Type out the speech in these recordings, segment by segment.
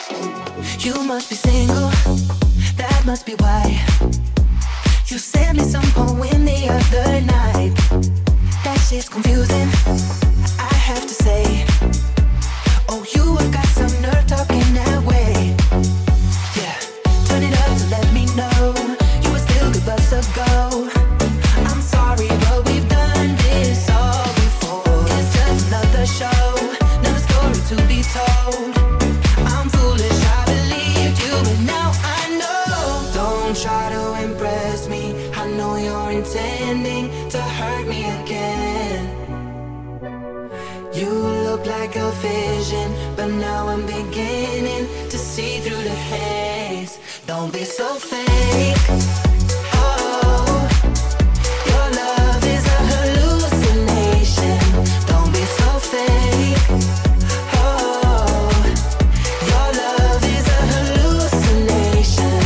You must be single, that must be why you sent me some poem the other night. That shit's confusing, I have to say. Oh, you have got some nerve talking that way. Yeah, turn it up to let me know you would still give us a go. I'm sorry, but we've done this all before. It's just another show, another story to be told. I'm foolish, I believed you, but now I know. Don't try to impress me, I know you're intending to hurt me again. You look like a vision, but now I'm beginning to see through the haze. Don't be so fake. Oh, your love is a hallucination. Don't be so fake. Oh, your love is a hallucination.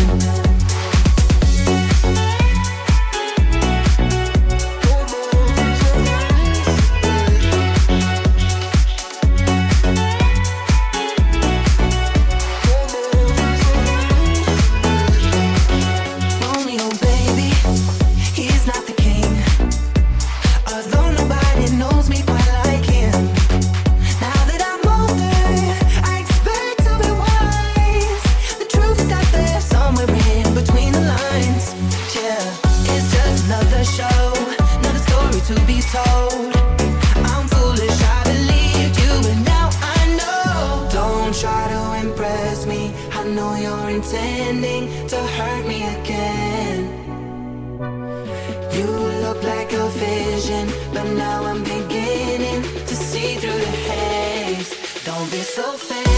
Romeo, baby, he's not the king. Although nobody knows me quite like him. Now that I'm older, I expect to be wise. The truth is out there somewhere in between the lines. Yeah, it's just another show, another story to be told. I'm foolish, I believed you, but now I know. Don't try to impress me, I know you're intending to hurt me again. You look like a vision, but now I'm beginning to see through the haze. Don't be so fake.